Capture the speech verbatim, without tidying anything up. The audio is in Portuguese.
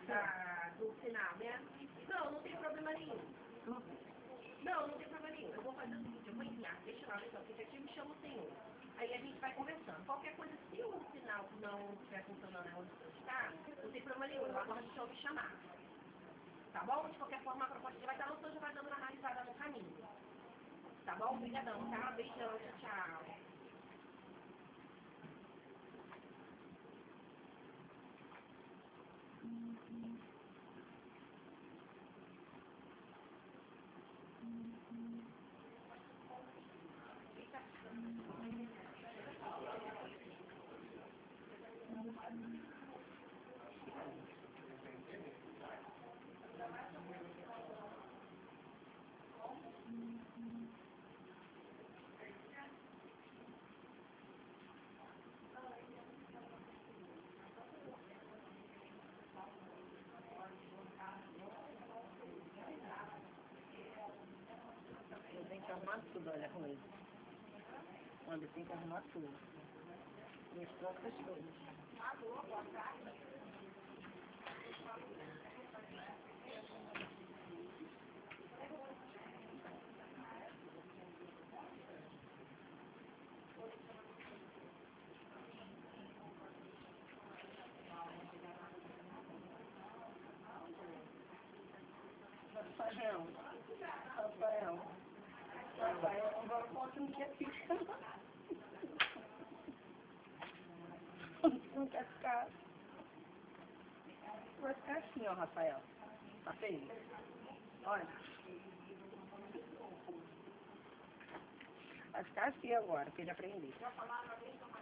da, do sinal, né? Não, não tem problema nenhum. Não, não tem problema nenhum. Eu vou fazer o seguinte, eu vou enviar, deixa lá, então, aplicativo e chama o senhor. Aí a gente vai conversando. Qualquer coisa, se o sinal não estiver funcionando onde você está, não tem problema nenhum, eu aguardo o senhor me chamar. Tá bom? De qualquer forma, a proposta vai estar no senhor já vai dando uma analisada no caminho. Tá bom? Obrigadão, tá? Beijão, tchau, tchau. Tem que arrumar tudo, olha, com ele. Quando tem que arrumar tudo. Minhas próprias coisas. Alô, boa tarde. Rafael, Rafael, Rafael, agora eu posso não quer ficar. Não quer ficar. Vai ficar assim, ó, Rafael. Tá feliz? Olha. Vai ficar assim agora, pra ele aprender.